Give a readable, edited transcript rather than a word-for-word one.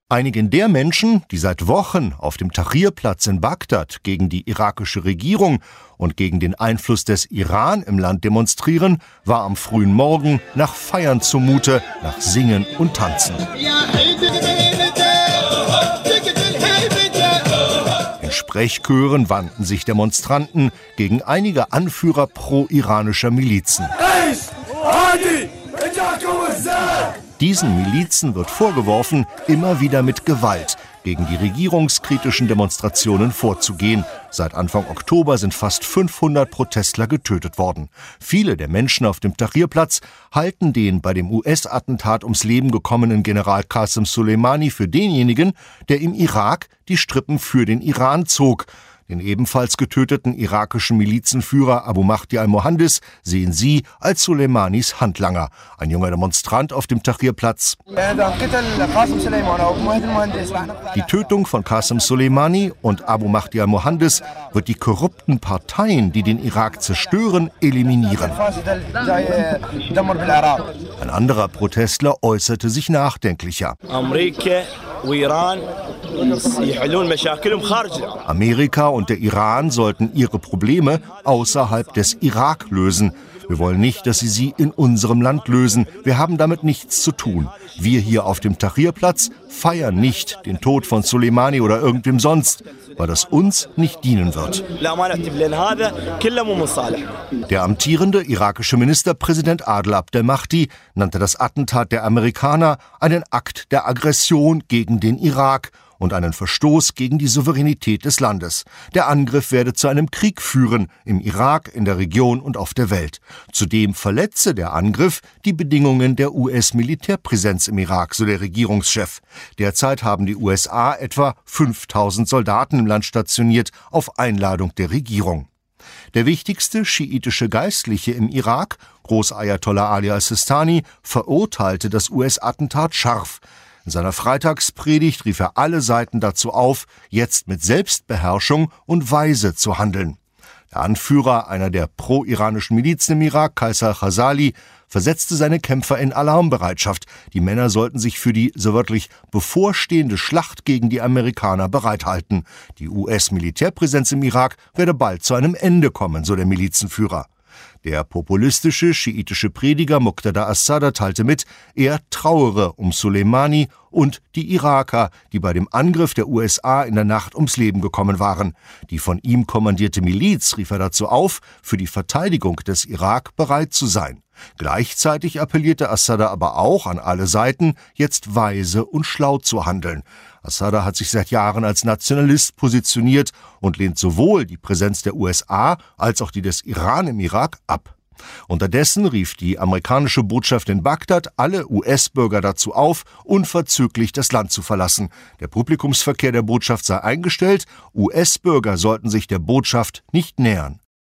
Einigen der Menschen, die seit Wochen auf dem Tahrir-Platz in Bagdad gegen die irakische Regierung und gegen den Einfluss des Iran im Land demonstrieren, war am frühen Morgen nach Feiern zumute, nach Singen und Tanzen. In Sprechchören wandten sich Demonstranten gegen einige Anführer pro-iranischer Milizen. Diesen Milizen wird vorgeworfen, immer wieder mit Gewalt gegen die regierungskritischen Demonstrationen vorzugehen. Seit Anfang Oktober sind fast 500 Protestler getötet worden. Viele der Menschen auf dem Tahrir-Platz halten den bei dem US-Attentat ums Leben gekommenen General Qasem Soleimani für denjenigen, der im Irak die Strippen für den Iran zog. Den ebenfalls getöteten irakischen Milizenführer Abu Mahdi al-Mohandes sehen sie als Soleimanis Handlanger. Ein junger Demonstrant auf dem Tahrir-Platz. Die Tötung von Qasem Soleimani und Abu Mahdi al-Mohandes wird die korrupten Parteien, die den Irak zerstören, eliminieren. Ein anderer Protestler äußerte sich nachdenklicher. Amerika und der Iran sollten ihre Probleme außerhalb des Irak lösen. Wir wollen nicht, dass sie in unserem Land lösen. Wir haben damit nichts zu tun. Wir hier auf dem Tahrir-Platz feiern nicht den Tod von Soleimani oder irgendwem sonst, weil das uns nicht dienen wird. Der amtierende irakische Ministerpräsident Adel Abdel Mahdi nannte das Attentat der Amerikaner einen Akt der Aggression gegen den Irak und einen Verstoß gegen die Souveränität des Landes. Der Angriff werde zu einem Krieg führen, im Irak, in der Region und auf der Welt. Zudem verletze der Angriff die Bedingungen der US-Militärpräsenz im Irak, so der Regierungschef. Derzeit haben die USA etwa 5000 Soldaten im Land stationiert, auf Einladung der Regierung. Der wichtigste schiitische Geistliche im Irak, Großayatollah Ali al-Sistani, verurteilte das US-Attentat scharf. In seiner Freitagspredigt rief er alle Seiten dazu auf, jetzt mit Selbstbeherrschung und Weise zu handeln. Der Anführer einer der pro-iranischen Milizen im Irak, Qaisar Khazali, versetzte seine Kämpfer in Alarmbereitschaft. Die Männer sollten sich für die so wörtlich bevorstehende Schlacht gegen die Amerikaner bereithalten. Die US-Militärpräsenz im Irak werde bald zu einem Ende kommen, so der Milizenführer. Der populistische schiitische Prediger Muqtada as-Sadr teilte mit, er trauere um Soleimani und die Iraker, die bei dem Angriff der USA in der Nacht ums Leben gekommen waren. Die von ihm kommandierte Miliz rief er dazu auf, für die Verteidigung des Irak bereit zu sein. Gleichzeitig appellierte as-Sadr aber auch an alle Seiten, jetzt weise und schlau zu handeln. As-Sadr hat sich seit Jahren als Nationalist positioniert und lehnt sowohl die Präsenz der USA als auch die des Iran im Irak ab. Unterdessen rief die amerikanische Botschaft in Bagdad alle US-Bürger dazu auf, unverzüglich das Land zu verlassen. Der Publikumsverkehr der Botschaft sei eingestellt, US-Bürger sollten sich der Botschaft nicht nähern.